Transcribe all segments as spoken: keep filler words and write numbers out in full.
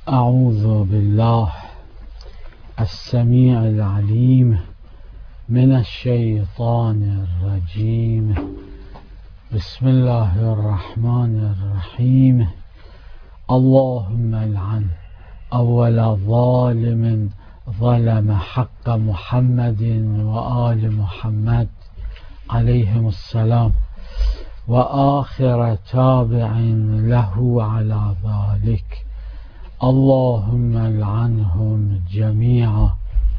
أعوذ بالله السميع العليم من الشيطان الرجيم. بسم الله الرحمن الرحيم. اللهم العن أول ظالم ظلم حق محمد وآل محمد عليهم السلام، وآخر تابع له على ذلك. اللهم العنهم جميعا.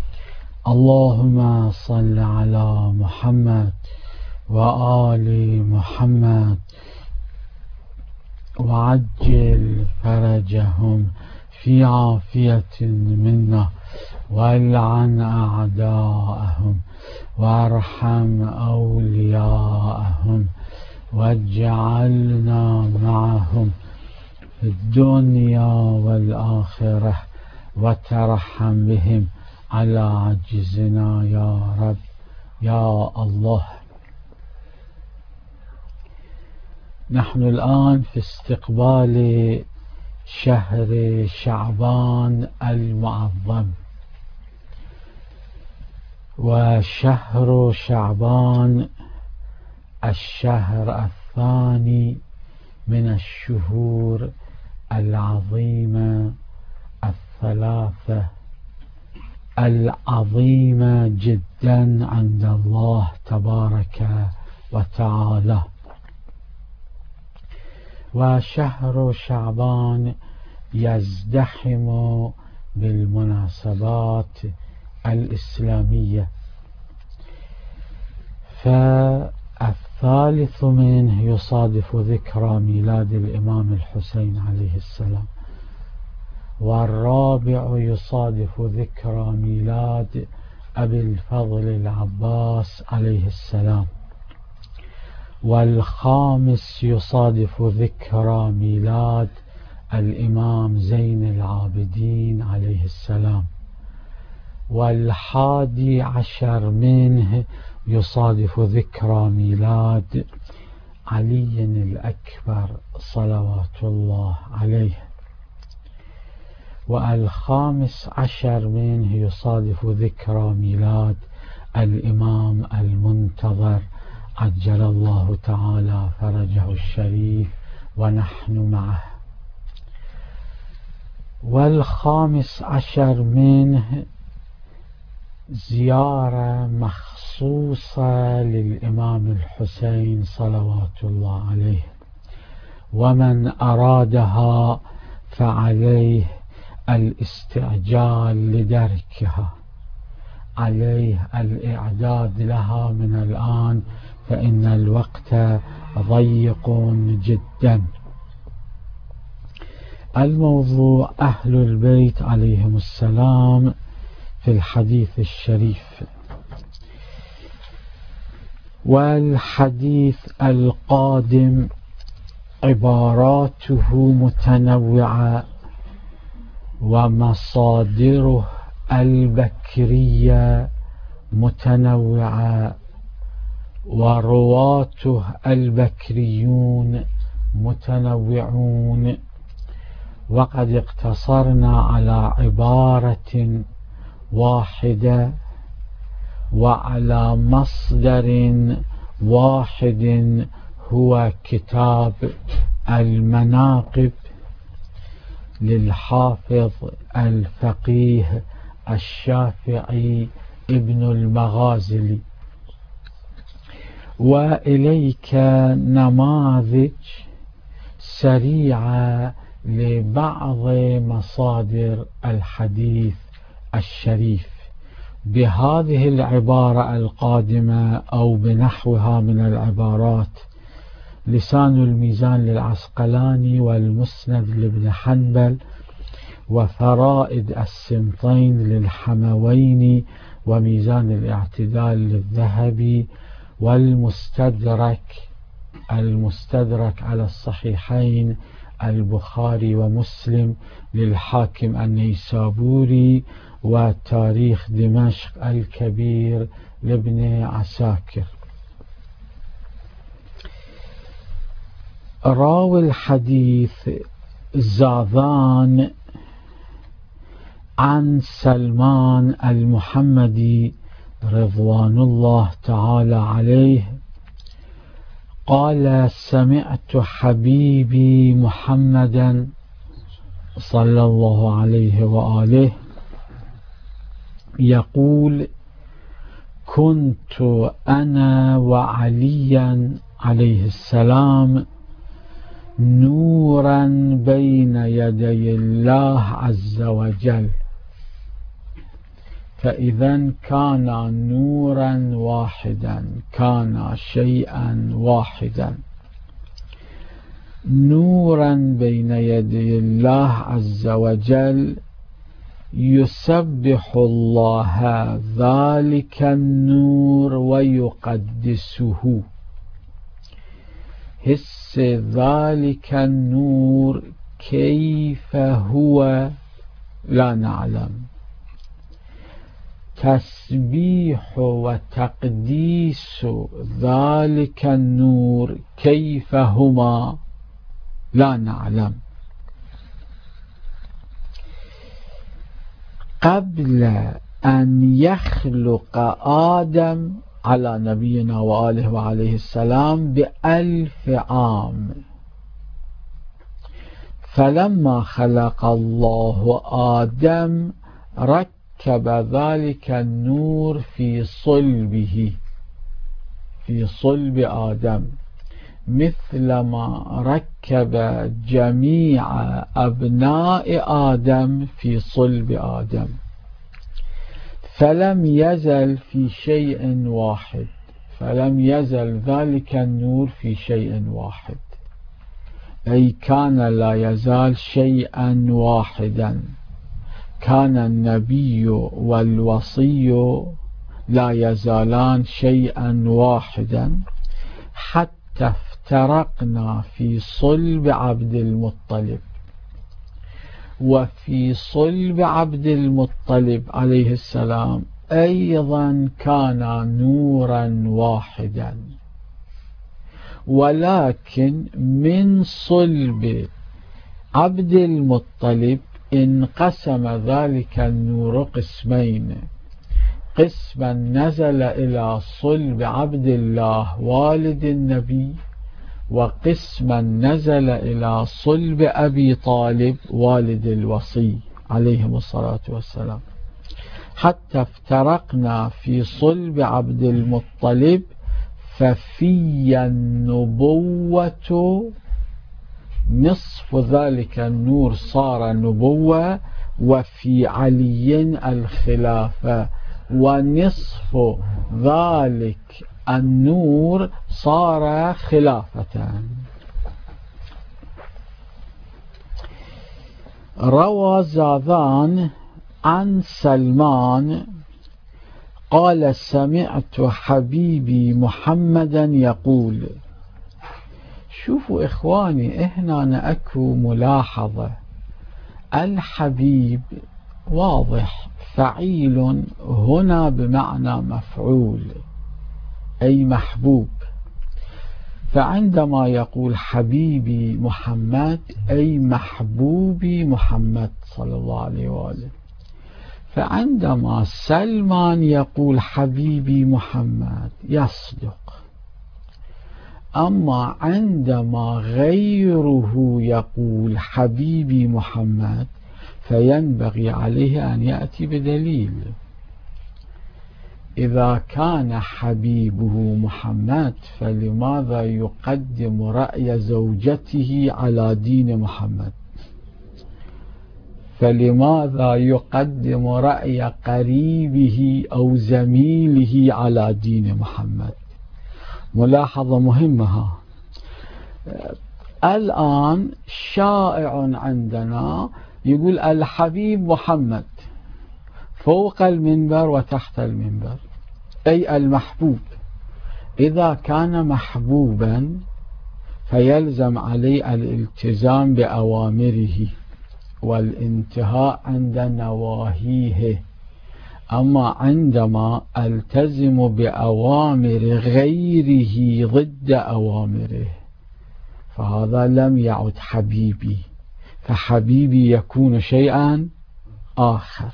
اللهم صل على محمد وآل محمد وعجل فرجهم في عافية منا، والعن أعداءهم وارحم أولياءهم، واجعلنا معهم في الدنيا والآخرة، وترحم بهم على عجزنا يا رب يا الله. نحن الآن في استقبال شهر شعبان المعظم، وشهر شعبان الشهر الثاني من الشهور العظيمة الثلاثة العظيمة جدا عند الله تبارك وتعالى. وشهر شعبان يزدحم بالمناسبات الإسلامية، فالثالث منه يصادف ذكرى ميلاد الإمام الحسين عليه السلام، والرابع يصادف ذكرى ميلاد أبي الفضل العباس عليه السلام، والخامس يصادف ذكرى ميلاد الإمام زين العابدين عليه السلام، والحادي عشر منه يصادف ذكرى ميلاد علي الأكبر صلوات الله عليه، والخامس عشر منه يصادف ذكرى ميلاد الإمام المنتظر عجل الله تعالى فرجه الشريف ونحن معه، والخامس عشر منه زيارة مخصوصة للإمام الحسين صلوات الله عليه، ومن أرادها فعليه الاستعجال لدركها، عليه الإعداد لها من الآن، فإن الوقت ضيق جدا. الموضوع أهل البيت عليهم السلام في الحديث الشريف. والحديث القادم عباراته متنوعة، ومصادره البكرية متنوعة، ورواته البكريون متنوعون، وقد اقتصرنا على عبارة واحدة وعلى مصدر واحد هو كتاب المناقب للحافظ الفقيه الشافعي ابن المغازلي. وإليك نماذج سريعة لبعض مصادر الحديث الشريف بهذه العبارة القادمة أو بنحوها من العبارات: لسان الميزان للعسقلاني، والمسند لابن حنبل، وفرائد السمطين للحمويني، وميزان الاعتدال للذهبي، والمستدرك المستدرك على الصحيحين البخاري ومسلم للحاكم النيسابوري، وتاريخ دمشق الكبير لابن عساكر. راوي الحديث زاذان عن سلمان المحمدي رضوان الله تعالى عليه قال: سمعت حبيبي محمدا صلى الله عليه وآله يقول: كنت أنا وعليا عليه السلام نورا بين يدي الله عز وجل. فإذا كان نورا واحدا، كان شيئا واحدا، نورا بين يدي الله عز وجل، يسبح الله ذلك النور ويقدسه. حس ذلك النور كيف هو لا نعلم، تسبيح وتقديس ذلك النور كيف هما لا نعلم. قبل أن يخلق آدم على نبينا وآله وعليه السلام بألف عام، فلما خلق الله آدم ركب ذلك النور في صلبه، في صلب آدم، مثلما ركب جميع أبناء آدم في صلب آدم، فلم يزل في شيء واحد، فلم يزل ذلك النور في شيء واحد، أي كان لا يزال شيئا واحدا. كان النبي والوصي لا يزالان شيئا واحدا حتى افترقنا في صلب عبد المطلب. وفي صلب عبد المطلب عليه السلام أيضا كان نورا واحدا، ولكن من صلب عبد المطلب انقسم ذلك النور قسمين: قسما نزل إلى صلب عبد الله والد النبي، وقسما نزل إلى صلب أبي طالب والد الوصي عليهم الصلاة والسلام، حتى افترقنا في صلب عبد المطلب، ففي النبوة نصف ذلك النور صار نبوة، وفي علي الخلافة، ونصف ذلك النور صار خلافة. روى زاذان عن سلمان قال: سمعت حبيبي محمدا يقول. شوفوا إخواني، هنا أكو ملاحظة. الحبيب واضح فعيل هنا بمعنى مفعول، أي محبوب. فعندما يقول حبيبي محمد أي محبوبي محمد صلى الله عليه وآله. فعندما سلمان يقول حبيبي محمد يصدق، أما عندما غيره يقول حبيبي محمد فينبغي عليه أن يأتي بدليل. إذا كان حبيبه محمد فلماذا يقدم رأي زوجته على دين محمد؟ فلماذا يقدم رأي قريبه أو زميله على دين محمد؟ ملاحظة مهمة. الآن شائع عندنا يقول الحبيب محمد فوق المنبر وتحت المنبر، أي المحبوب. إذا كان محبوبا فيلزم عليه الالتزام بأوامره والانتهاء عند نواهيه. أما عندما ألتزم بأوامر غيره ضد أوامره فهذا لم يعد حبيبي، فحبيبي يكون شيئا آخر.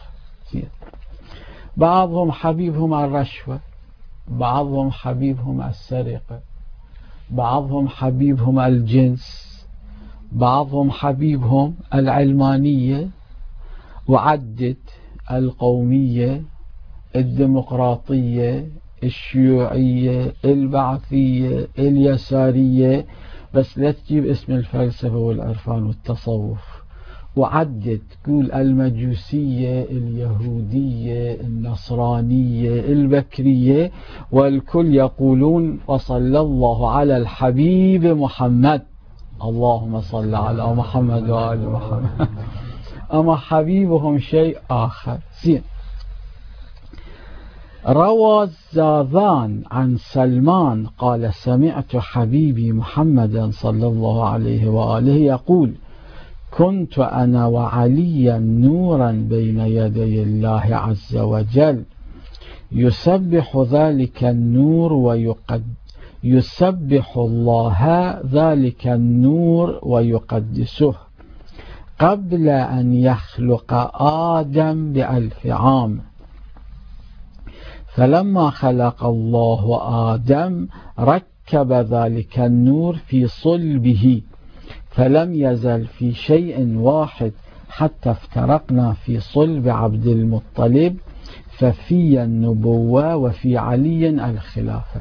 بعضهم حبيبهم الرشوة، بعضهم حبيبهم السرقة، بعضهم حبيبهم الجنس، بعضهم حبيبهم العلمانية، وعدت القومية، الديمقراطية، الشيوعية، البعثية، اليسارية، بس لا تجيب اسم الفلسفة والعرفان والتصوف. وعدت تقول المجوسية، اليهودية، النصرانية، البكرية، والكل يقولون وصلى الله على الحبيب محمد، اللهم صل على محمد وآل محمد. أما حبيبهم شيء آخر. زين. روى الزاذان عن سلمان قال سمعت حبيبي محمدا صلى الله عليه وآله يقول كنت أنا وعليا نورا بين يدي الله عز وجل يسبح ذلك النور ويقد يسبح الله ذلك النور ويقدسه قبل أن يخلق آدم بألف عام. فلما خلق الله آدم ركب ذلك النور في صلبه، فلم يزل في شيء واحد حتى افترقنا في صلب عبد المطلب، ففي النبوة وفي علي الخلافة.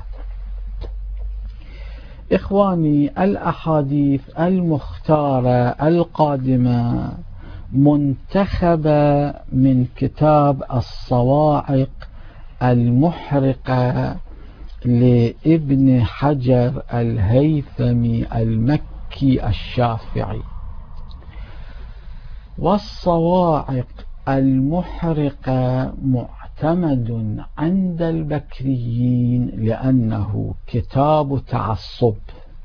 إخواني، الأحاديث المختارة القادمة منتخبة من كتاب الصواعق المحرقة لابن حجر الهيثمي المكي الشافعي. والصواعق المحرقة معتمد عند البكريين لأنه كتاب تعصب،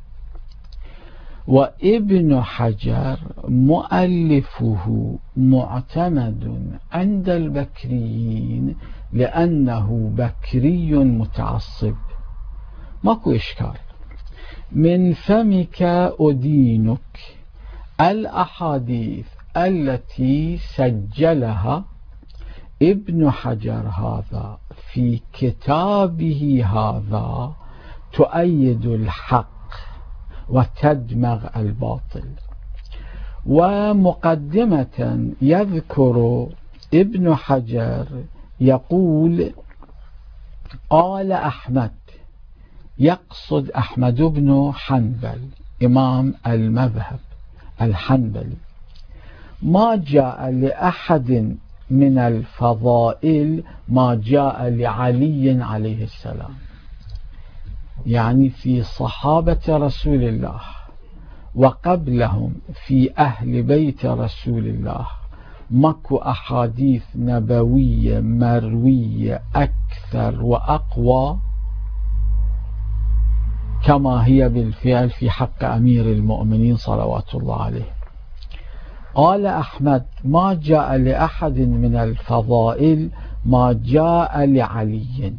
وابن حجر مؤلفه معتمد عند البكريين لأنه بكري متعصب. ماكو إشكال. من فمك أدينك الأحاديث التي سجلها ابن حجر هذا في كتابه هذا تؤيد الحق وتدمغ الباطل. ومقدمة يذكر ابن حجر يقول قال أحمد، يقصد أحمد بن حنبل إمام المذهب الحنبلي، ما جاء لأحد من الفضائل ما جاء لعلي عليه السلام. يعني في صحابة رسول الله وقبلهم في أهل بيت رسول الله ماكو أحاديث نبوية مروية أكثر وأقوى كما هي بالفعل في حق أمير المؤمنين صلوات الله عليه. قال أحمد ما جاء لأحد من الفضائل ما جاء لعلي.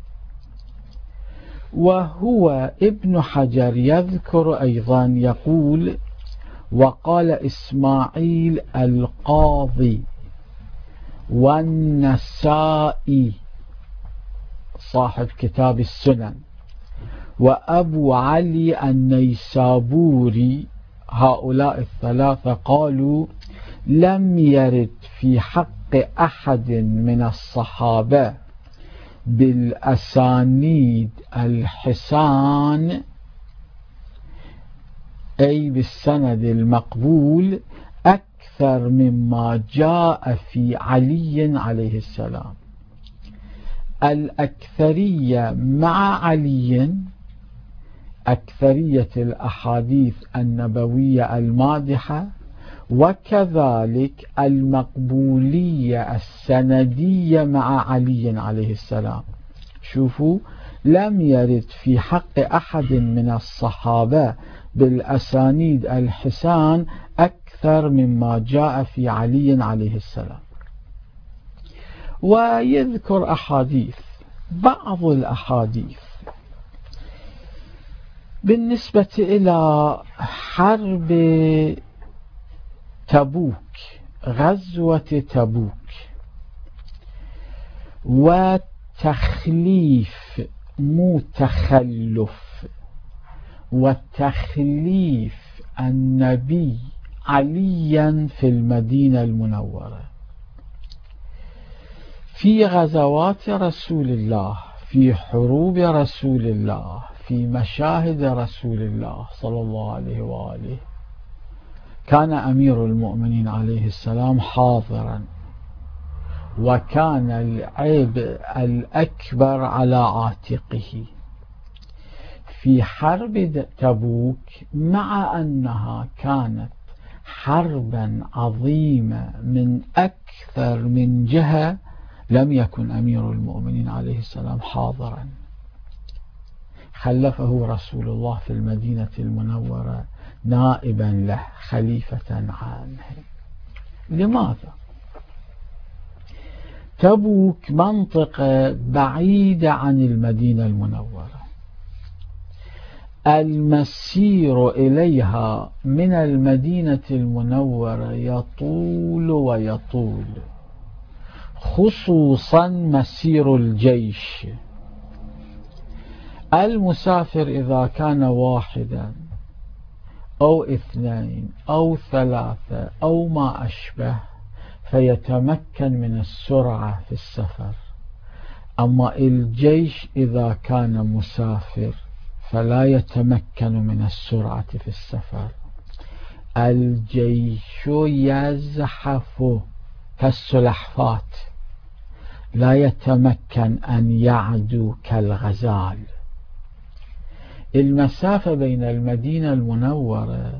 وهو ابن حجر يذكر أيضا يقول وقال إسماعيل القاضي والنسائي صاحب كتاب السنن وأبو علي النيسابوري، هؤلاء الثلاثة قالوا لم يرد في حق أحد من الصحابة بالأسانيد الحسان أي بالسند المقبول أكثر مما جاء في علي عليه السلام. الأكثرية مع علي أكثرية الأحاديث النبوية المادحة، وكذلك المقبولية السندية مع علي عليه السلام. شوفوا، لم يرد في حق أحد من الصحابة بالأسانيد الحسان أكثر مما جاء في علي عليه السلام. ويذكر أحاديث، بعض الأحاديث بالنسبة إلى حرب تبوك غزوة تبوك وتخليف مو تخلف وتخليف النبي عليا في المدينة المنورة في غزوات رسول الله، في حروب رسول الله، في مشاهد رسول الله صلى الله عليه وآله، كان أمير المؤمنين عليه السلام حاضرا، وكان العيب الأكبر على عاتقه في حرب تبوك، مع أنها كانت حربا عظيمة من أكثر من جهة، لم يكن أمير المؤمنين عليه السلام حاضرا، خلفه رسول الله في المدينة المنورة نائبا له خليفة عنه. لماذا؟ تبوك منطقة بعيدة عن المدينة المنورة، المسير إليها من المدينة المنورة يطول ويطول، خصوصا مسير الجيش. المسافر إذا كان واحدا أو اثنين أو ثلاثة أو ما أشبه فيتمكن من السرعة في السفر، أما الجيش إذا كان مسافر فلا يتمكن من السرعة في السفر. الجيش يزحف كالسلحفاة، لا يتمكن أن يعدو كالغزال. المسافة بين المدينة المنورة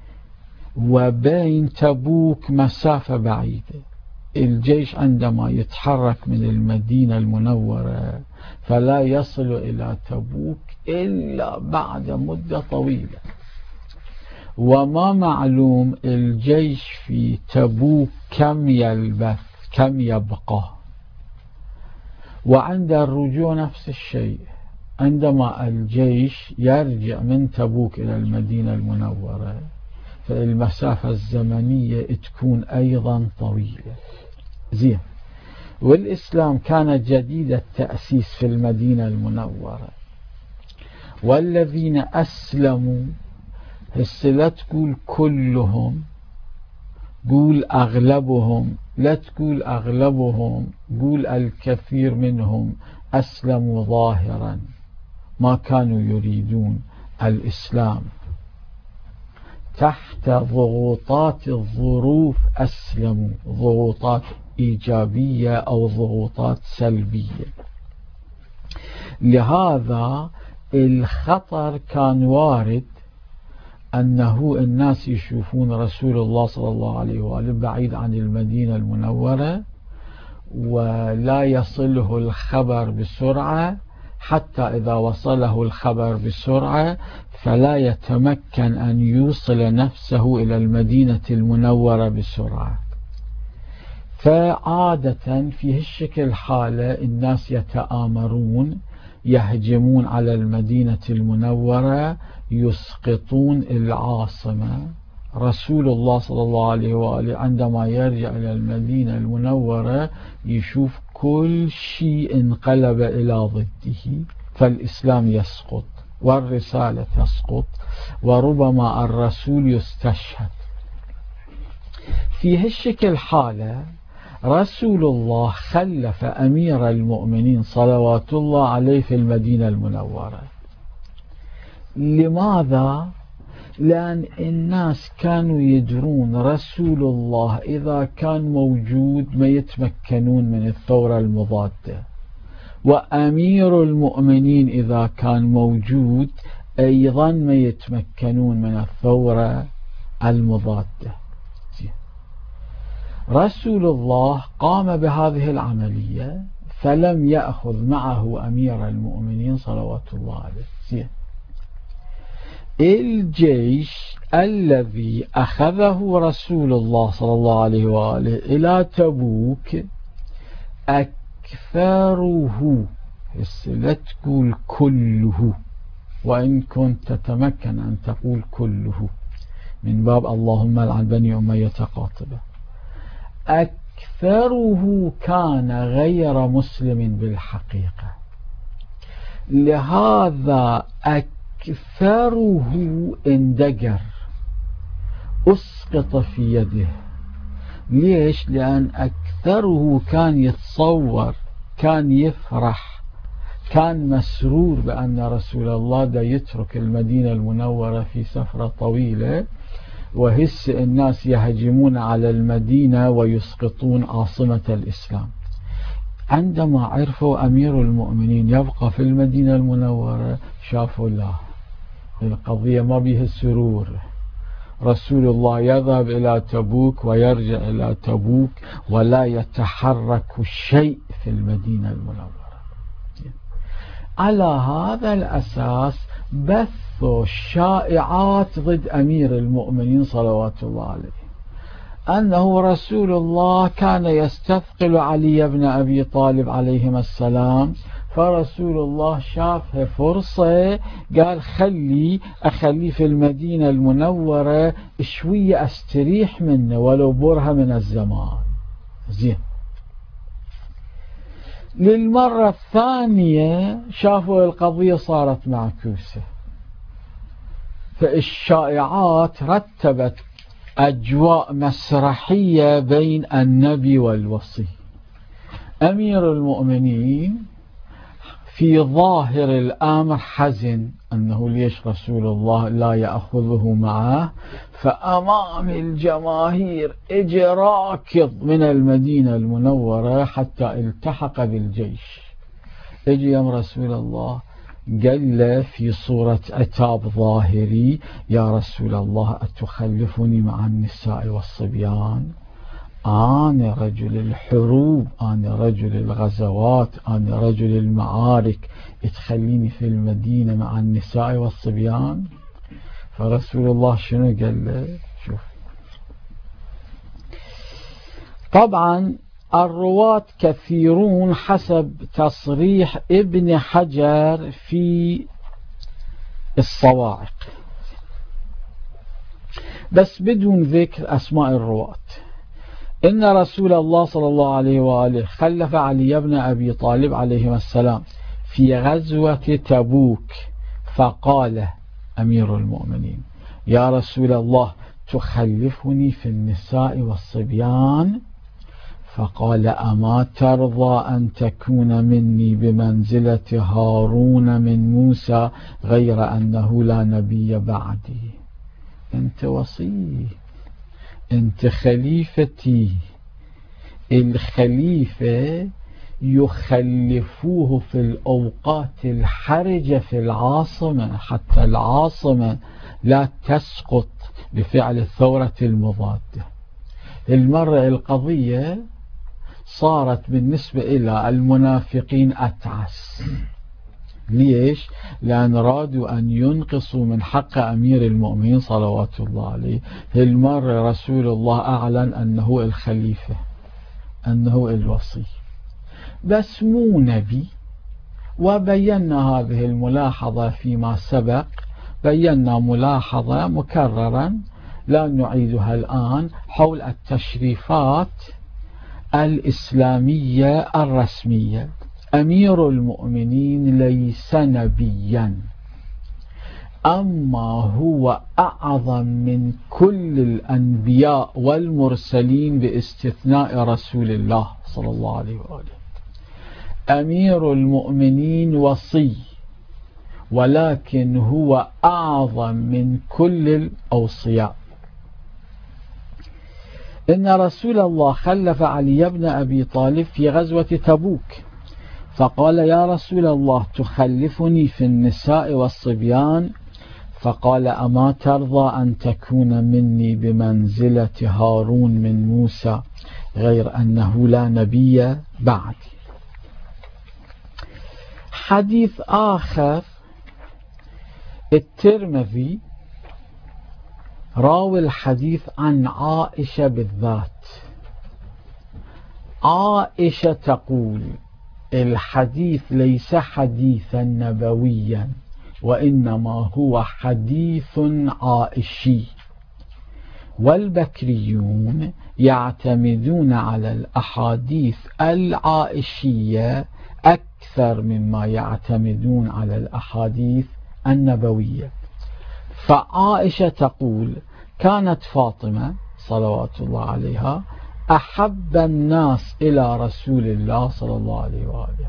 وبين تبوك مسافة بعيدة. الجيش عندما يتحرك من المدينة المنورة فلا يصل إلى تبوك إلا بعد مدة طويلة، وما معلوم الجيش في تبوك كم يلبث كم يبقى. وعند الرجوع نفس الشيء، عندما الجيش يرجع من تبوك إلى المدينة المنورة فالمسافة الزمنية تكون أيضا طويلة. زين، والإسلام كان جديد التأسيس في المدينة المنورة، والذين أسلموا هسه لا تقول كلهم، قول أغلبهم، لا تقول أغلبهم، قول الكثير منهم أسلموا ظاهرا، ما كانوا يريدون الإسلام، تحت ضغوطات الظروف أسلموا، ضغوطات إيجابية أو ضغوطات سلبية. لهذا الخطر كان وارد أنه الناس يشوفون رسول الله صلى الله عليه وآله بعيد عن المدينة المنورة ولا يصله الخبر بسرعة، حتى إذا وصله الخبر بسرعة فلا يتمكن أن يوصل نفسه إلى المدينة المنورة بسرعة. فعادة في هالشكل حالة الناس يتآمرون، يهجمون على المدينة المنورة، يسقطون العاصمة. رسول الله صلى الله عليه وآله عندما يرجع إلى المدينة المنورة يشوف كل شيء انقلب إلى ضده، فالإسلام يسقط والرسالة تسقط، وربما الرسول يستشهد. في هالشكل حالة رسول الله خلف أمير المؤمنين صلوات الله عليه في المدينة المنورة. لماذا؟ لأن الناس كانوا يدرون رسول الله إذا كان موجود ما يتمكنون من الثورة المضادة، وأمير المؤمنين إذا كان موجود أيضا ما يتمكنون من الثورة المضادة. رسول الله قام بهذه العملية فلم يأخذ معه أمير المؤمنين صلوات الله عليه. زين، الجيش الذي أخذه رسول الله صلى الله عليه وآله إلى تبوك أكثره، لا تقول كله، وإن كنت تتمكن أن تقول كله من باب اللهم لعن بني أمية قاطبة، أكثره كان غير مسلم بالحقيقة، لهذا أكثره اندجر، أسقط في يده. ليش؟ لأن أكثره كان يتصور، كان يفرح، كان مسرور بأن رسول الله دا يترك المدينة المنورة في سفرة طويلة، وهس الناس يهجمون على المدينة ويسقطون عاصمة الإسلام. عندما عرفوا أمير المؤمنين يبقى في المدينة المنورة، شافوا لا، القضية ما بها السرور. رسول الله يذهب إلى تبوك ويرجع إلى تبوك ولا يتحرك شيء في المدينة المنورة. على هذا الأساس بثوا الشائعات ضد أمير المؤمنين صلوات الله عليه، أنه رسول الله كان يستثقل علي بن أبي طالب عليهما السلام، فرسول الله شافها فرصة قال خلي أخلي في المدينة المنورة شوية أستريح منه ولو برهة من الزمان. زين. للمرة الثانية شافوا القضية صارت معكوسة، فالشائعات رتبت أجواء مسرحية بين النبي والوصي. أمير المؤمنين في ظاهر الأمر حزن أنه ليش رسول الله لا يأخذه معه، فأمام الجماهير اجى راكض من المدينة المنورة حتى التحق بالجيش. اجي يوم رسول الله قال له في صورة عتاب ظاهري: يا رسول الله أتخلفني مع النساء والصبيان؟ أنا رجل الحروب، أنا رجل الغزوات، أنا رجل المعارك، تخليني في المدينة مع النساء والصبيان؟ فرسول الله شنو قال له؟ شوف، طبعا الرواة كثيرون حسب تصريح ابن حجر في الصواعق، بس بدون ذكر أسماء الرواة. إن رسول الله صلى الله عليه وآله خلف علي بن أبي طالب عليه السلام في غزوة تبوك، فقال أمير المؤمنين: يا رسول الله تخلفني في النساء والصبيان؟ فقال: أما ترضى أن تكون مني بمنزلة هارون من موسى غير أنه لا نبي بعدي؟ أنت وصي، أنت خليفتي. الخليفة يخلفوه في الأوقات الحرجة في العاصمة حتى العاصمة لا تسقط بفعل الثورة المضادة. المرة القضية صارت بالنسبة إلى المنافقين أتعس. ليش؟ لأن رادوا أن ينقصوا من حق أمير المؤمنين صلوات الله عليه. المرة رسول الله أعلن أنه الخليفة، أنه الوصي، بس مو نبي. وبينا هذه الملاحظة فيما سبق، بينا ملاحظة مكررا لا نعيدها الآن حول التشريفات الإسلامية الرسمية. أمير المؤمنين ليس نبيا، أما هو أعظم من كل الأنبياء والمرسلين باستثناء رسول الله صلى الله عليه وآله. أمير المؤمنين وصي، ولكن هو أعظم من كل الأوصياء. إن رسول الله خلف علي بن أبي طالب في غزوة تبوك، فقال: يا رسول الله تخلفني في النساء والصبيان؟ فقال: أما ترضى أن تكون مني بمنزلة هارون من موسى غير أنه لا نبي بعد؟ حديث آخر، الترمذي راوي الحديث عن عائشة بالذات. عائشة تقول: الحديث ليس حديثا نبويا، وإنما هو حديث عائشي. والبكريون يعتمدون على الأحاديث العائشية أكثر مما يعتمدون على الأحاديث النبوية. فعائشة تقول: كانت فاطمة صلوات الله عليها أحب الناس إلى رسول الله صلى الله عليه وآله.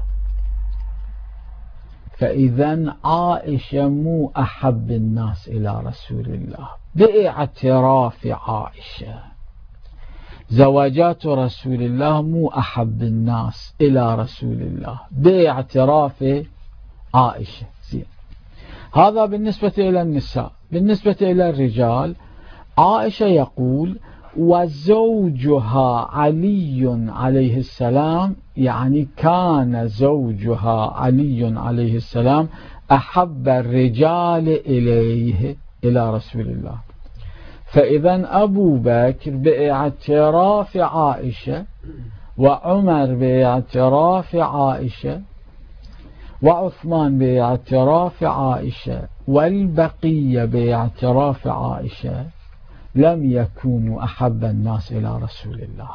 فإذا عائشة مو أحب الناس إلى رسول الله باعتراف عائشة. زواجات رسول الله مو أحب الناس إلى رسول الله باعتراف عائشة. زين. هذا بالنسبة إلى النساء. بالنسبة إلى الرجال، عائشة يقول: وزوجها علي عليه السلام، يعني كان زوجها علي عليه السلام أحب الرجال إليه إلى رسول الله. فإذا أبو بكر باعتراف عائشة، وعمر باعتراف عائشة، وعثمان باعتراف عائشة، والبقية باعتراف عائشة، لم يكونوا أحب الناس إلى رسول الله.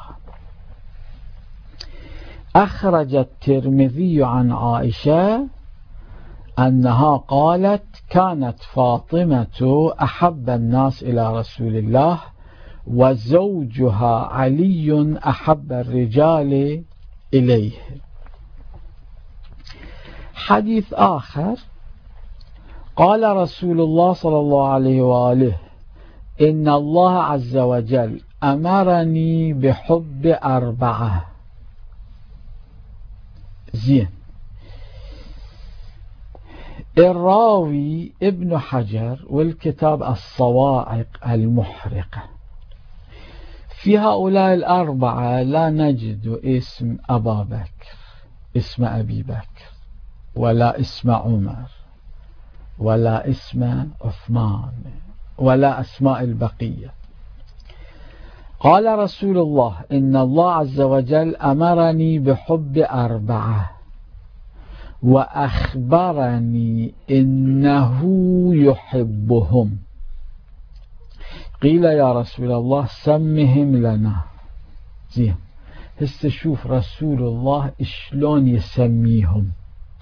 أخرج الترمذي عن عائشة أنها قالت: كانت فاطمة أحب الناس إلى رسول الله، وزوجها علي أحب الرجال إليه. حديث آخر: قال رسول الله صلى الله عليه وآله: إن الله عز وجل أمرني بحب أربعة. زين. الراوي ابن حجر والكتاب الصواعق المحرقة، في هؤلاء الأربعة لا نجد اسم أبا بكر، اسم أبي بكر، ولا اسم عمر، ولا اسم عثمان، ولا أسماء البقية. قال رسول الله: إن الله عز وجل أمرني بحب أربعة، وأخبرني إنه يحبهم. قيل: يا رسول الله سمهم لنا. زين. هسه شوف رسول الله شلون يسميهم،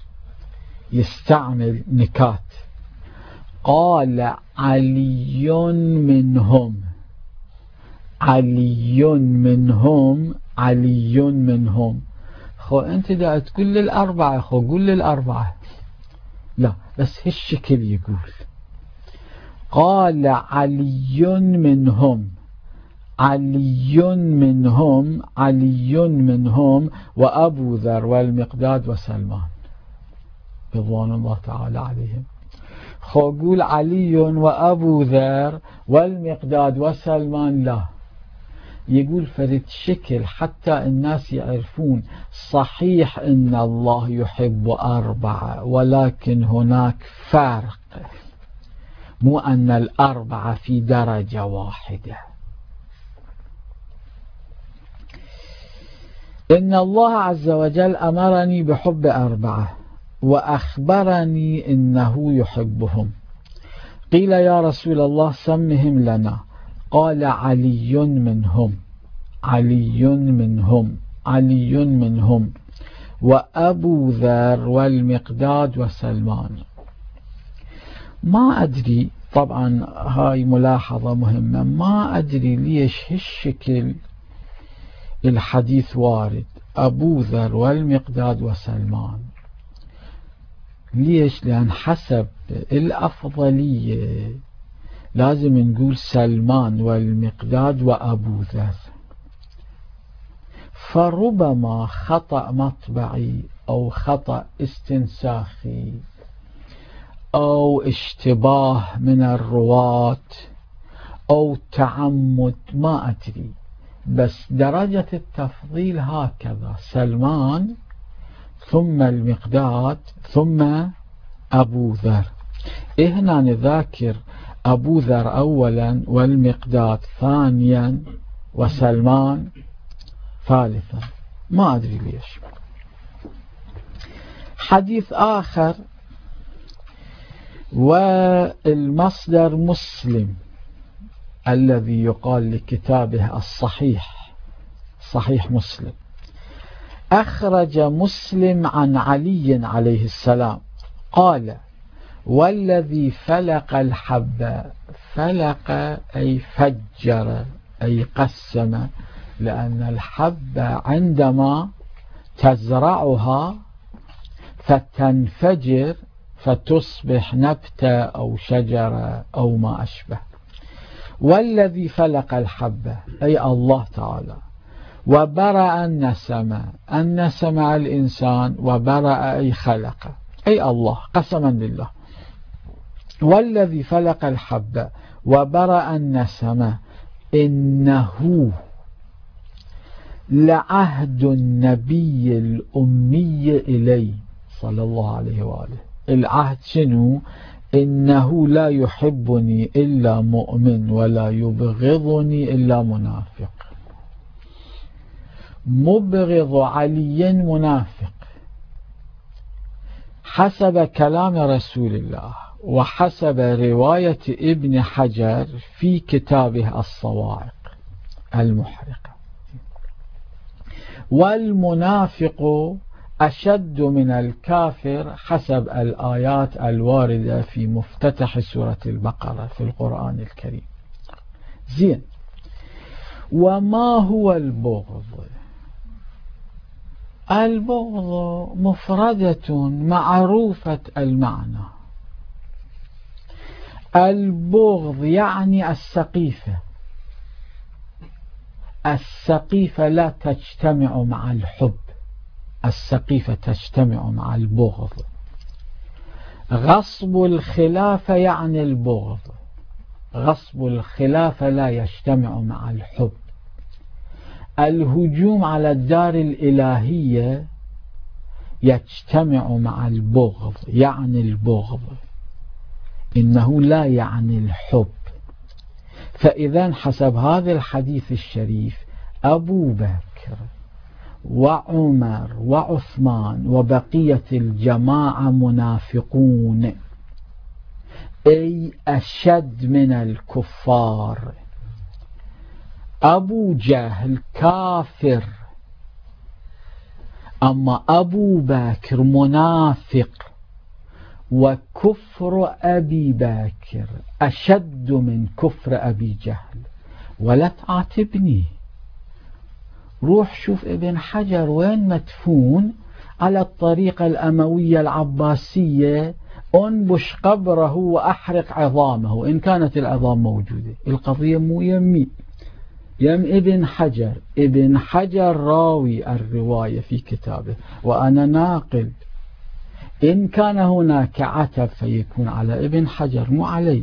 يستعمل نكات. قال: علي منهم، علي منهم، علي منهم. خو انت دا تقول للأربعة، خو قول للأربعة، لا بس هالشكل يقول. قال: علي منهم، علي منهم، علي منهم، وأبو ذر والمقداد وسلمان رضوان الله تعالى عليهم. خو قول علي وأبو ذر والمقداد وسلمان، لا، يقول فرد شكل حتى الناس يعرفون صحيح إن الله يحب أربعة، ولكن هناك فرق، مو أن الأربعة في درجة واحدة. إن الله عز وجل أمرني بحب أربعة، وأخبرني إنه يحبهم. قيل: يا رسول الله سمهم لنا. قال: علي منهم، علي منهم، علي منهم، وأبو ذر والمقداد وسلمان. ما أدري، طبعا هاي ملاحظة مهمة، ما أدري ليش هالشكل الحديث وارد أبو ذر والمقداد وسلمان. ليش؟ لأن حسب الأفضلية لازم نقول سلمان والمقداد وأبو ذر. فربما خطأ مطبعي أو خطأ استنساخي أو اشتباه من الرواة أو تعمد، ما أدري، بس درجة التفضيل هكذا: سلمان ثم المقداد ثم أبو ذر. هنا نذاكر أبو ذر أولا، والمقداد ثانيا، وسلمان ثالثا، ما أدري ليش. حديث آخر: والمصدر مسلم الذي يقال لكتابه الصحيح، صحيح مسلم. أخرج مسلم عن علي عليه السلام قال: والذي فلق الحب، فلق أي فجر أي قسم، لأن الحب عندما تزرعها فتنفجر فتصبح نبتة أو شجرة أو ما أشبه. والذي فلق الحب أي الله تعالى، وبرأ النسمة، النسمة الإنسان، وبرأ أي خلق أي الله، قسما بالله. والذي فلق الحب وبرأ النسمة إنه لعهد النبي الأمي إلي صلى الله عليه وآله. العهد شنو؟ إنه لا يحبني إلا مؤمن ولا يبغضني إلا منافق. مبغض علي منافق حسب كلام رسول الله وحسب رواية ابن حجر في كتابه الصواعق المحرقة. والمنافق أشد من الكافر حسب الآيات الواردة في مفتتح سورة البقرة في القرآن الكريم. زين، وما هو البغض؟ البغض مفردة معروفة المعنى. البغض يعني السقيفة. السقيفة لا تجتمع مع الحب، السقيفة تجتمع مع البغض. غصب الخلافة يعني البغض، غصب الخلافة لا يجتمع مع الحب. الهجوم على الدار الإلهية يجتمع مع البغض، يعني البغض، إنه لا يعني الحب. فإذا حسب هذا الحديث الشريف أبو بكر وعمر وعثمان وبقية الجماعة منافقون، أي أشد من الكفار. أبو جهل كافر، أما أبو بكر منافق. وكفر أبي بكر أشد من كفر أبي جهل. ولا تعاتبني، روح شوف ابن حجر وين مدفون على الطريقة الأموية العباسية، أنبش قبره وأحرق عظامه إن كانت العظام موجودة. القضية مو يمي، يم ابن حجر. ابن حجر راوي الرواية في كتابه وأنا ناقل. إن كان هناك عتب فيكون على ابن حجر مو علي.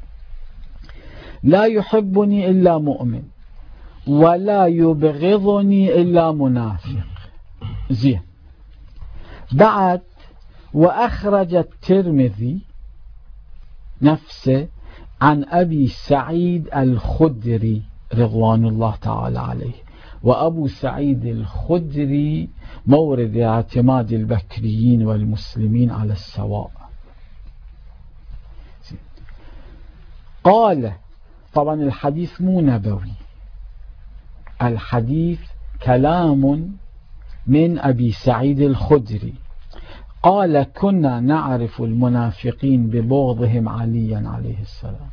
لا يحبني إلا مؤمن ولا يبغضني إلا منافق. زين، بعد وأخرج الترمذي نفسه عن أبي سعيد الخدري رضوان الله تعالى عليه. وأبو سعيد الخدري مورد اعتماد البكريين والمسلمين على السواء. قال، طبعا الحديث مو نبوي، الحديث كلام من أبي سعيد الخدري. قال: كنا نعرف المنافقين ببغضهم عليا عليه السلام.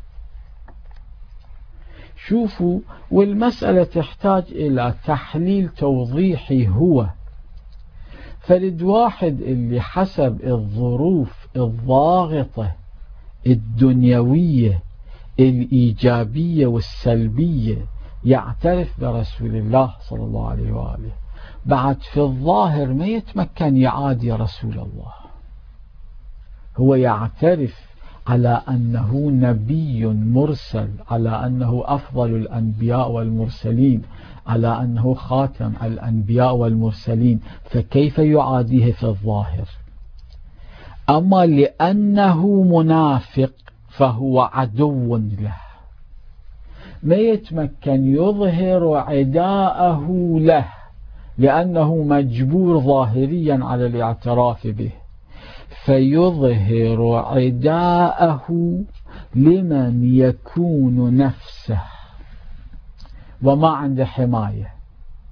شوفوا، والمسألة تحتاج إلى تحليل توضيحي. هو فرد واحد اللي حسب الظروف الضاغطة الدنيوية الإيجابية والسلبية يعترف برسول الله صلى الله عليه وآله، بعد في الظاهر ما يتمكن يعادي رسول الله. هو يعترف على أنه نبي مرسل، على أنه أفضل الأنبياء والمرسلين، على أنه خاتم الأنبياء والمرسلين، فكيف يعاديه في الظاهر؟ أما لأنه منافق فهو عدو له، ما يتمكن يظهر عداءه له لأنه مجبور ظاهريا على الاعتراف به، فيظهر عداءه لمن يكون نفسه وما عنده حماية.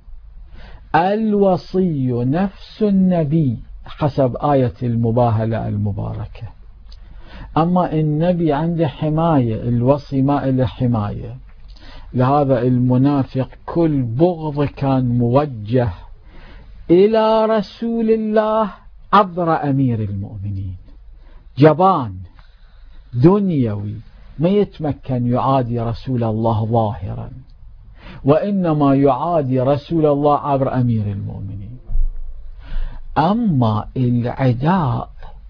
الوصي نفس النبي حسب آية المباهلة المباركة. أما النبي عنده حماية، الوصي ما له حماية. لهذا المنافق كل بغض كان موجه إلى رسول الله عبر أمير المؤمنين. جبان دنيوي ما يتمكن يعادي رسول الله ظاهرا، وإنما يعادي رسول الله عبر أمير المؤمنين. أما العداء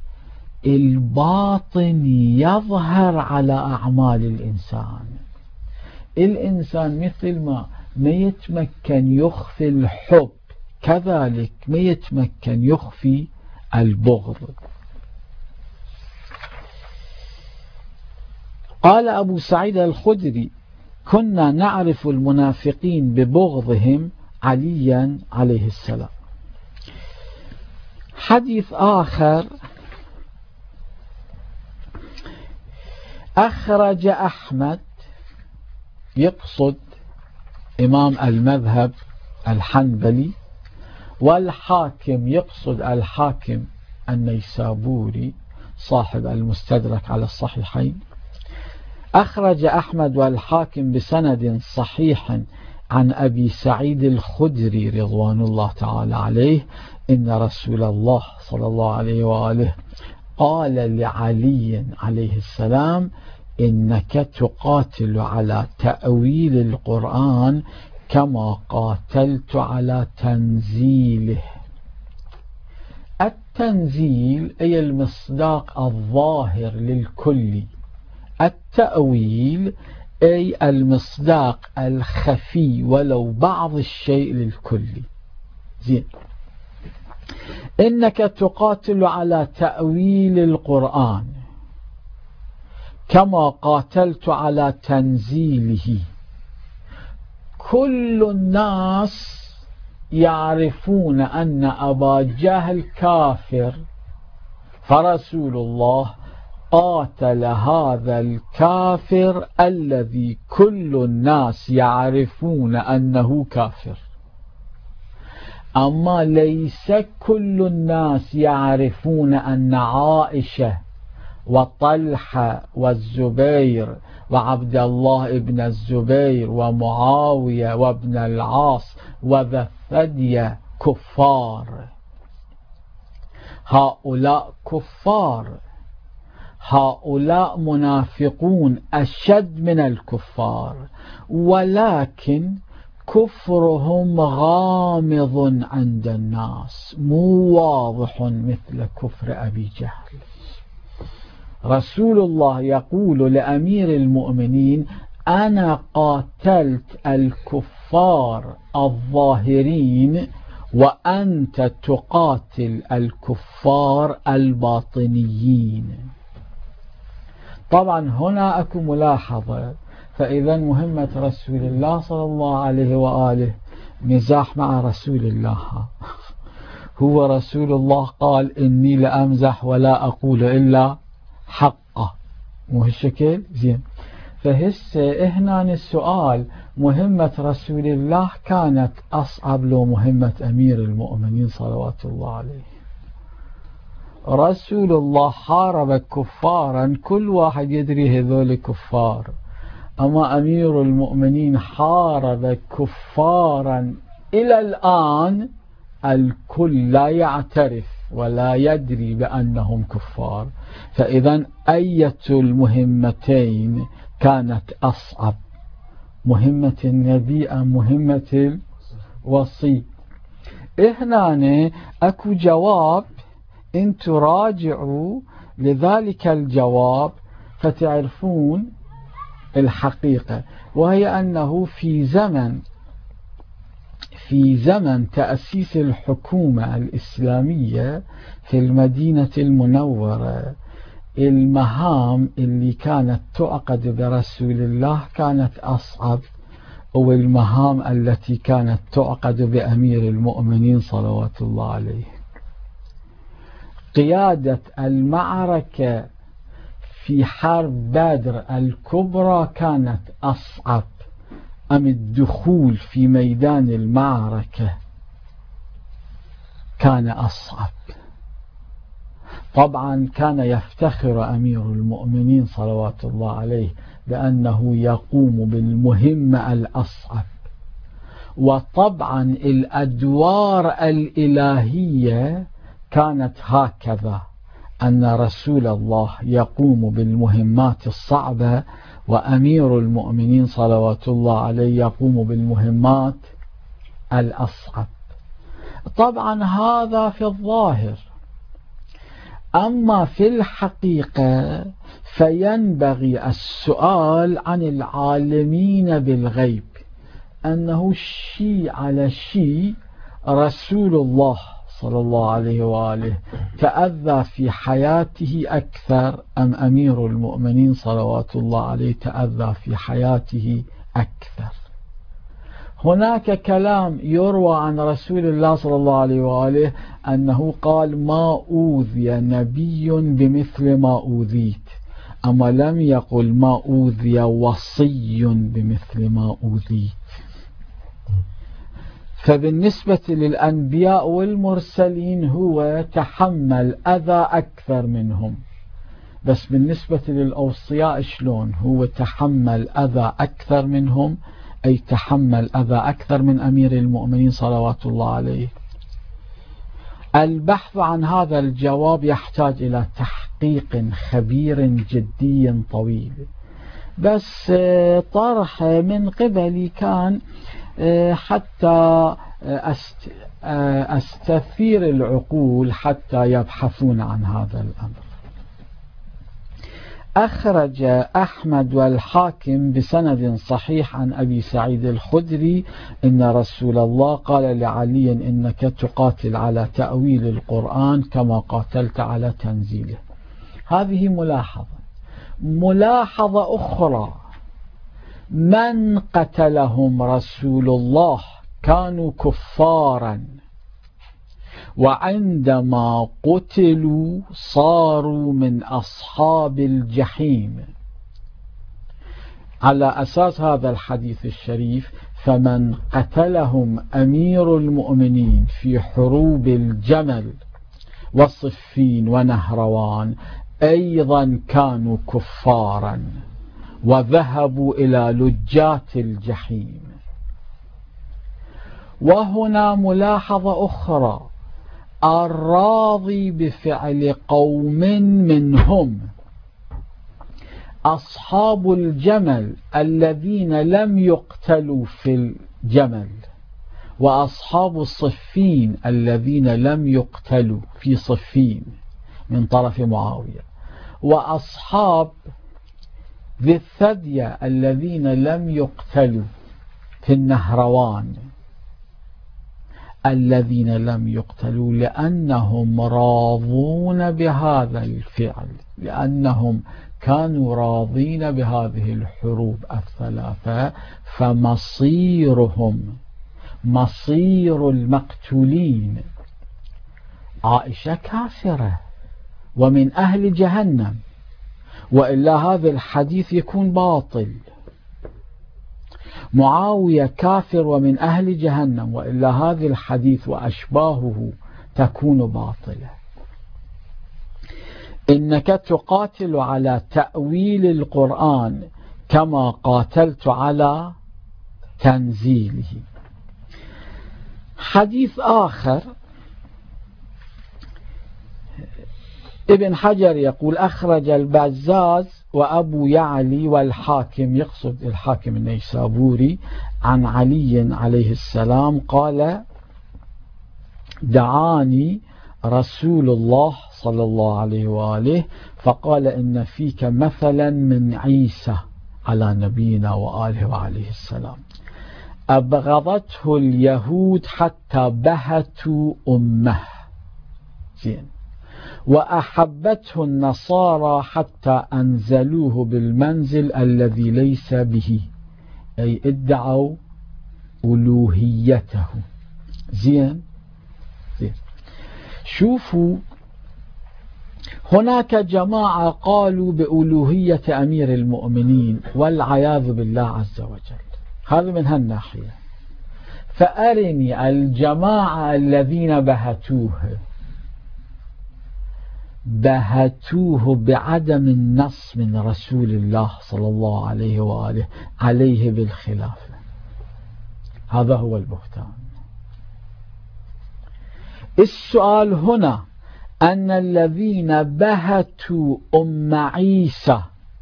الباطني يظهر على أعمال الإنسان. الإنسان مثل ما ما يتمكن يخفي الحب، كذلك ما يتمكن يخفي البغض. قال أبو سعيد الخدري: كنا نعرف المنافقين ببغضهم عليا عليه السلام. حديث آخر: أخرج أحمد، يقصد إمام المذهب الحنبلي، والحاكم يقصد الحاكم النيسابوري صاحب المستدرك على الصحيحين. أخرج أحمد والحاكم بسند صحيح عن أبي سعيد الخدري رضوان الله تعالى عليه إن رسول الله صلى الله عليه وآله قال لعلي عليه السلام: إنك تقاتل على تأويل القرآن كما قاتلت على تنزيله. التنزيل أي المصداق الظاهر للكل، التأويل أي المصداق الخفي ولو بعض الشيء للكل. زين. إنك تقاتل على تأويل القرآن كما قاتلت على تنزيله. كل الناس يعرفون أن أبا جهل كافر، فرسول الله قاتل هذا الكافر الذي كل الناس يعرفون أنه كافر. أما ليس كل الناس يعرفون أن عائشة وطلحة والزبير وعبد الله ابن الزبير ومعاوية وابن العاص وذا الثدية كفار. هؤلاء كفار، هؤلاء منافقون أشد من الكفار، ولكن كفرهم غامض عند الناس، مو واضح مثل كفر أبي جهل. رسول الله يقول لأمير المؤمنين: أنا قاتلت الكفار الظاهرين وأنت تقاتل الكفار الباطنيين. طبعا هنا أكو ملاحظة، فإذا مهمة رسول الله صلى الله عليه وآله مزاح مع رسول الله. هو رسول الله قال: إني لأمزح ولا أقول إلا حقه، مو هالشكل؟ زين. فهسه هنا السؤال: مهمة رسول الله كانت أصعب لو مهمة أمير المؤمنين صلوات الله عليه؟ رسول الله حارب كفارا كل واحد يدري هذول كفار، أما أمير المؤمنين حارب كفارا إلى الآن الكل لا يعترف ولا يدري بأنهم كفار. فإذا أية المهمتين كانت أصعب، مهمة النبي أم مهمة الوصي؟ هنا أكو جواب، انتوا راجعوا لذلك الجواب فتعرفون الحقيقة، وهي أنه في زمن في زمن تأسيس الحكومة الإسلامية في المدينة المنورة، المهام اللي كانت تعقد برسول الله كانت أصعب، والمهام التي كانت تعقد بأمير المؤمنين صلوات الله عليه. قيادة المعركة في حرب بدر الكبرى كانت أصعب أم الدخول في ميدان المعركة كان أصعب. طبعا كان يفتخر أمير المؤمنين صلوات الله عليه بأنه يقوم بالمهمة الأصعب. وطبعا الأدوار الإلهية كانت هكذا، أن رسول الله يقوم بالمهمات الصعبة وأمير المؤمنين صلوات الله عليه يقوم بالمهمات الأصعب. طبعا هذا في الظاهر، أما في الحقيقة فينبغي السؤال عن العالمين بالغيب، أنه شيء على شيء رسول الله صلى الله عليه وآله تأذى في حياته أكثر أم أمير المؤمنين صلوات الله عليه تأذى في حياته أكثر. هناك كلام يروى عن رسول الله صلى الله عليه وآله أنه قال ما أوذي نبي بمثل ما أوذيت، أما لم يقل ما أوذي وصي بمثل ما أوذيت. فبالنسبة للأنبياء والمرسلين هو تحمل أذى أكثر منهم، بس بالنسبة للأوصياء شلون؟ هو تحمل أذى أكثر منهم، أي تحمل أذى أكثر من أمير المؤمنين صلوات الله عليه. البحث عن هذا الجواب يحتاج إلى تحقيق خبير جدي طويل، بس طرح من قبلي كان حتى أستثير العقول حتى يبحثون عن هذا الأمر. أخرج أحمد والحاكم بسند صحيح عن أبي سعيد الخدري إن رسول الله قال لعلي إنك تقاتل على تأويل القرآن كما قاتلت على تنزيله. هذه ملاحظة. ملاحظة أخرى، من قتلهم رسول الله كانوا كفارا، وعندما قتلوا صاروا من أصحاب الجحيم. على أساس هذا الحديث الشريف فمن قتلهم أمير المؤمنين في حروب الجمل وصفين ونهروان أيضا كانوا كفارا وذهبوا إلى لجات الجحيم. وهنا ملاحظة أخرى، الراضي بفعل قوم منهم أصحاب الجمل الذين لم يقتلوا في الجمل، وأصحاب الصفين الذين لم يقتلوا في صفين من طرف معاوية، وأصحاب ذي الثدية الذين لم يقتلوا في النهروان. الذين لم يقتلوا لأنهم راضون بهذا الفعل، لأنهم كانوا راضين بهذه الحروب الثلاثة، فمصيرهم مصير المقتولين. عائشة كافرة ومن أهل جهنم، وإلا هذا الحديث يكون باطل. معاوية كافر ومن أهل جهنم، وإلا هذا الحديث وأشباهه تكون باطلة. إنك تقاتل على تأويل القرآن كما قاتلت على تنزيله. حديث آخر ابن حجر يقول أخرج البزاز وأبو يعلي والحاكم، يقصد الحاكم النيسابوري، عن علي عليه السلام قال دعاني رسول الله صلى الله عليه وآله فقال إن فيك مثلا من عيسى على نبينا وآله وعليه السلام، أبغضته اليهود حتى بهتوا أمه، زين، وأحبته النصارى حتى أنزلوه بالمنزل الذي ليس به، أي ادعوا ألوهيته. زين زين شوفوا، هناك جماعة قالوا بألوهية أمير المؤمنين والعياذ بالله عز وجل، هذا من هالناحية. فأرني الجماعة الذين بهتوه بهتوه بعدم النص من رسول الله صلى الله عليه وآله عليه بالخلافة. هذا هو البهتان. السؤال هنا أن الذين بهتوا أم عيسى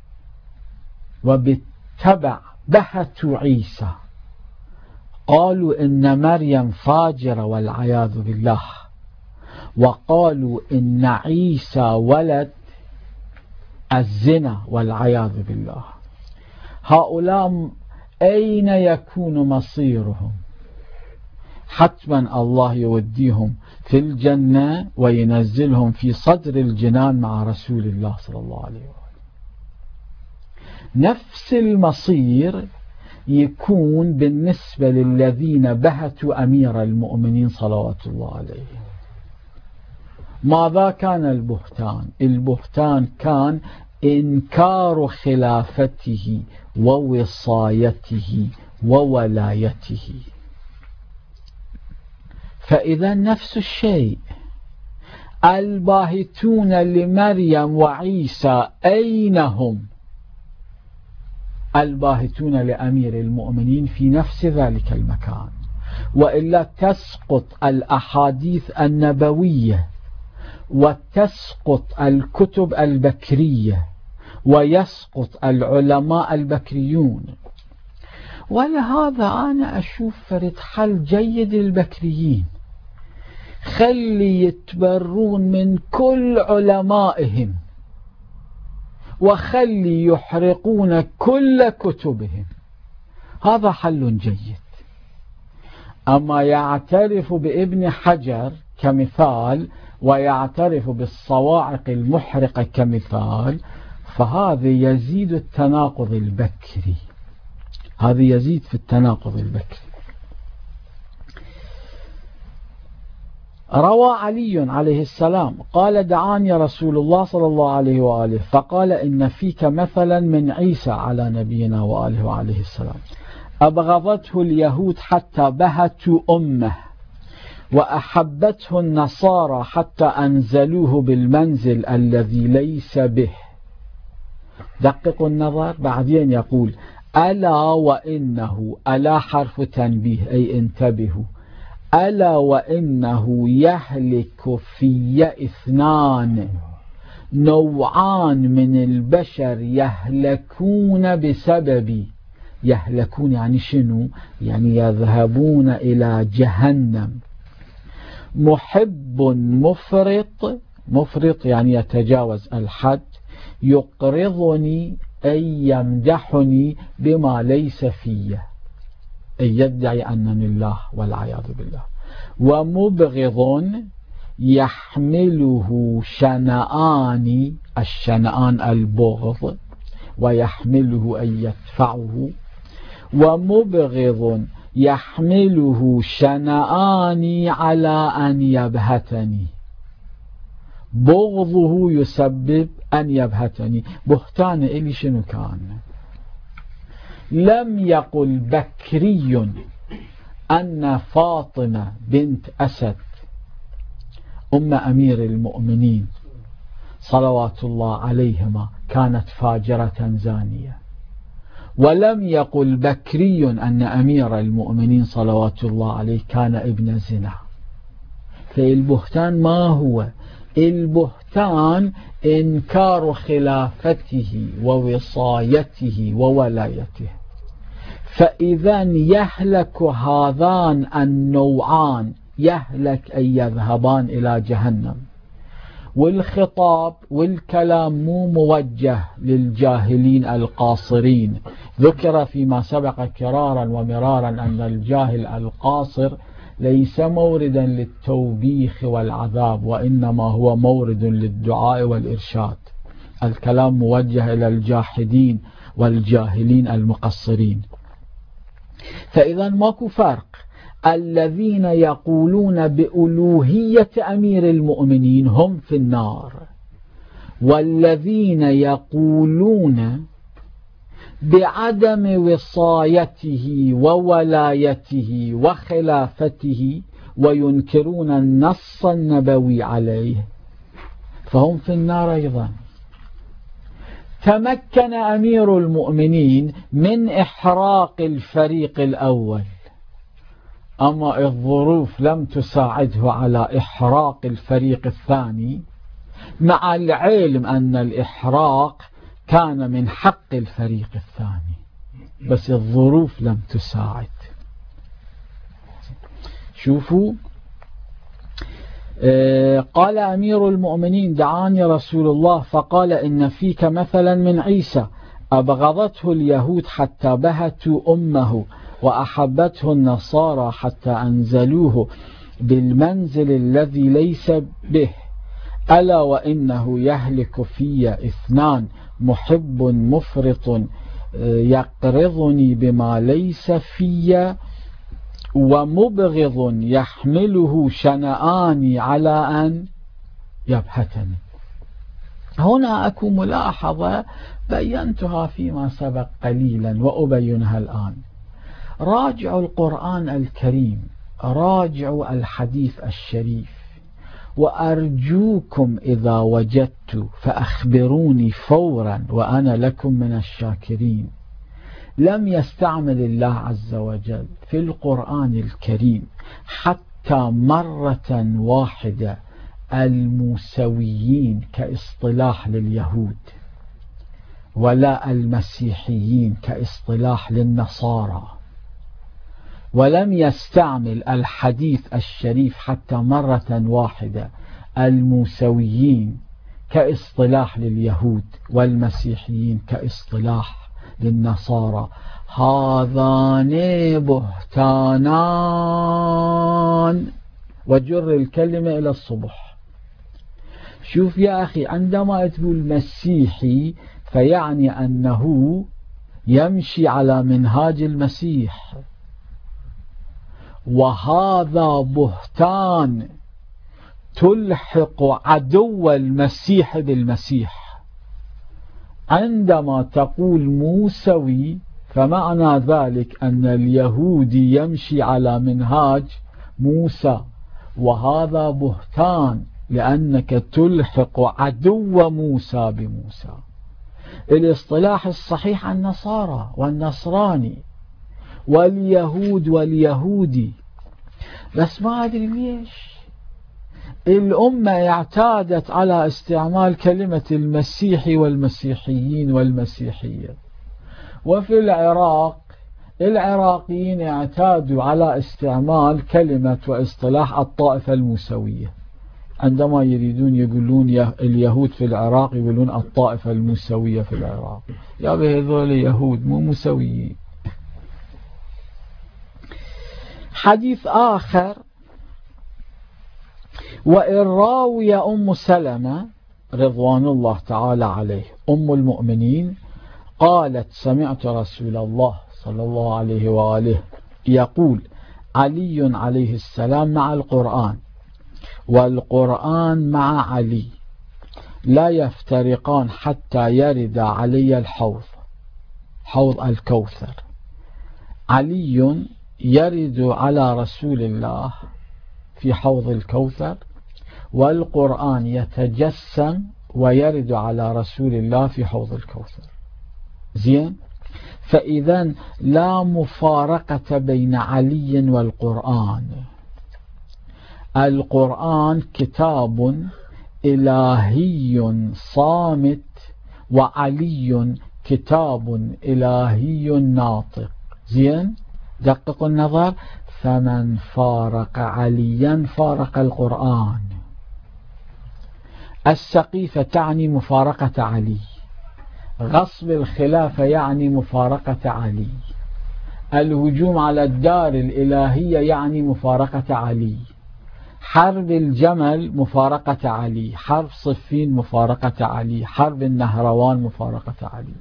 وبالتبع بهتوا عيسى قالوا إن مريم فاجرة والعياذ بالله، وقالوا إن عيسى ولد الزنا والعياذ بالله، هؤلاء أين يكون مصيرهم؟ حتما الله يوديهم في الجنة وينزلهم في صدر الجنان مع رسول الله صلى الله عليه وسلم. نفس المصير يكون بالنسبة للذين بهتوا أمير المؤمنين صلوات الله عليه. ماذا كان البهتان؟ البهتان كان إنكار خلافته ووصايته وولايته. فإذا نفس الشيء، الباهتون لمريم وعيسى أين هم؟ الباهتون لأمير المؤمنين في نفس ذلك المكان، وإلا تسقط الأحاديث النبوية وتسقط الكتب البكرية ويسقط العلماء البكريون. ولهذا أنا أشوف فرد حل جيد البكريين، خلي يتبرون من كل علمائهم وخلي يحرقون كل كتبهم، هذا حل جيد. أما يعترف بابن حجر كمثال ويعترف بالصواعق المحرقة كمثال، فهذا يزيد التناقض البكري، هذا يزيد في التناقض البكري. روى علي عليه السلام قال: دعاني رسول الله صلى الله عليه وآله فقال: إن فيك مثلا من عيسى على نبينا وآله وعليه السلام، أبغضته اليهود حتى بهتوا أمه، وأحبته النصارى حتى أنزلوه بالمنزل الذي ليس به. دققوا النظر، بعدين يقول: ألا وإنه، ألا حرف تنبيه أي انتبهوا، ألا وإنه يهلك في اثنان، نوعان من البشر يهلكون بسببي. يهلكون يعني شنو؟ يعني يذهبون إلى جهنم. محب مفرط، مفرط يعني يتجاوز الحد، يقرضني أي يمدحني بما ليس فيه، أي يدعي أنني الله والعياذ بالله. ومبغض يحمله شنآن، الشنآن البغض، ويحمله أن يدفعه. ومبغض يحمله شنآني على أن يبهتني، بغضه يسبب أن يبهتني. بهتان إلي شنو كان؟ لم يقل بكري أن فاطمة بنت أسد أم أمير المؤمنين صلوات الله عليهما كانت فاجرة زانية، ولم يقل بكري أن أمير المؤمنين صلوات الله عليه كان ابن زنا. فالبهتان ما هو؟ البهتان إنكار خلافته ووصايته وولايته. فإذا يهلك هذان النوعان، يهلك أن يذهبان إلى جهنم. والخطاب والكلام مو موجه للجاهلين القاصرين، ذكر فيما سبق كرارا ومرارا أن الجاهل القاصر ليس موردا للتوبيخ والعذاب، وإنما هو مورد للدعاء والإرشاد. الكلام موجه إلى الجاحدين والجاهلين المقصرين. فإذا ماكو فرق. الذين يقولون بألوهية أمير المؤمنين هم في النار، والذين يقولون بعدم وصايته وولايته وخلافته وينكرون النص النبوي عليه فهم في النار أيضا. تمكن أمير المؤمنين من إحراق الفريق الأول، أما الظروف لم تساعده على إحراق الفريق الثاني، مع العلم أن الإحراق كان من حق الفريق الثاني، بس الظروف لم تساعد. شوفوا، قال أمير المؤمنين: دعاني رسول الله فقال إن فيك مثلا من عيسى، أبغضته اليهود حتى بهتوا أمه، وأحبته النصارى حتى أنزلوه بالمنزل الذي ليس به، ألا وإنه يهلك في اثنان، محب مفرط يقرضني بما ليس في، ومبغض يحمله شنآني على أن يبهتني. هنا أكو ملاحظة بينتها فيما سبق قليلا وأبينها الآن. راجعوا القرآن الكريم، راجعوا الحديث الشريف، وأرجوكم إذا وجدت فأخبروني فورا وأنا لكم من الشاكرين. لم يستعمل الله عز وجل في القرآن الكريم حتى مرة واحدة الموسويين كاصطلاح لليهود، ولا المسيحيين كاصطلاح للنصارى، ولم يستعمل الحديث الشريف حتى مرة واحدة الموسويين كاصطلاح لليهود والمسيحيين كاصطلاح للنصارى. هذان بهتانان، وجر الكلمة إلى الصبح. شوف يا أخي، عندما تقول مسيحي فيعني أنه يمشي على منهاج المسيح، وهذا بهتان تلحق عدو المسيح بالمسيح. عندما تقول موسوي فمعنى ذلك أن اليهودي يمشي على منهاج موسى، وهذا بهتان لأنك تلحق عدو موسى بموسى. الاصطلاح الصحيح النصارى والنصراني واليهود واليهودي، بس ما أدري ليش الأمة اعتادت على استعمال كلمة المسيحي والمسيحيين والمسيحية. وفي العراق العراقيين اعتادوا على استعمال كلمة واصطلاح الطائفة الموسوية. عندما يريدون يقولون اليهود في العراق يقولون الطائفة الموسوية في العراق. يا بهذول يهود مو موسويين. حديث آخر: وإن راوي أم سلمة رضوان الله تعالى عليه أم المؤمنين قالت: سمعت رسول الله صلى الله عليه وآله يقول: علي عليه السلام مع القرآن، والقرآن مع علي، لا يفترقان حتى يرد علي الحوض، حوض الكوثر. علي يرد على رسول الله في حوض الكوثر، والقرآن يتجسم ويرد على رسول الله في حوض الكوثر. زين؟ فإذا لا مفارقة بين علي والقرآن. القرآن كتاب إلهي صامت، وعلي كتاب إلهي ناطق. زين؟ دققوا النظر: فمن فارق عليا فارق القرآن. السقيفة تعني مفارقة علي، غصب الخلافة يعني مفارقة علي، الهجوم على الدار الإلهية يعني مفارقة علي، حرب الجمل مفارقة علي، حرب صفين مفارقة علي، حرب النهروان مفارقة علي.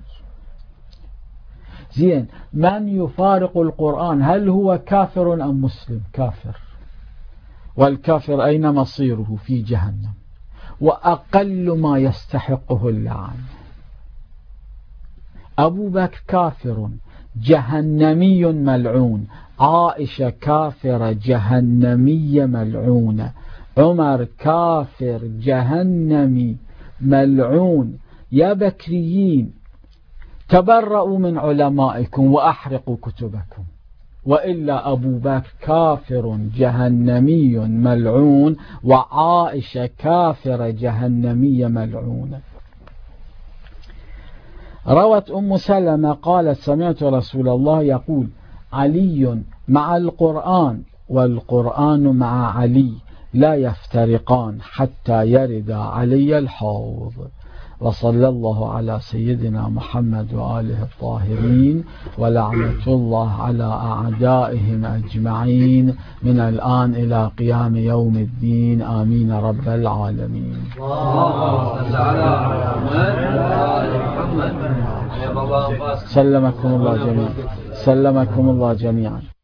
زين، من يفارق القرآن هل هو كافر أم مسلم؟ كافر. والكافر أين مصيره؟ في جهنم، وأقل ما يستحقه اللعن. أبو بكر كافر جهنمي ملعون، عائشة كافرة جهنمية ملعونة، عمر كافر جهنمي ملعون. يا بكريين تبرؤوا من علمائكم وأحرقوا كتبكم، وإلا أبو بكر كافر جهنمي ملعون، وعائشة كافرة جهنمية ملعونة. روت أم سلمة قالت سمعت رسول الله يقول علي مع القرآن والقرآن مع علي لا يفترقان حتى يرد علي الحوض. وصلى الله على سيدنا محمد وآله الطاهرين، ولعنة الله على أعدائهم أجمعين من الآن إلى قيام يوم الدين، آمين رب العالمين. سلمكم الله جميعا، سلمكم الله جميعا.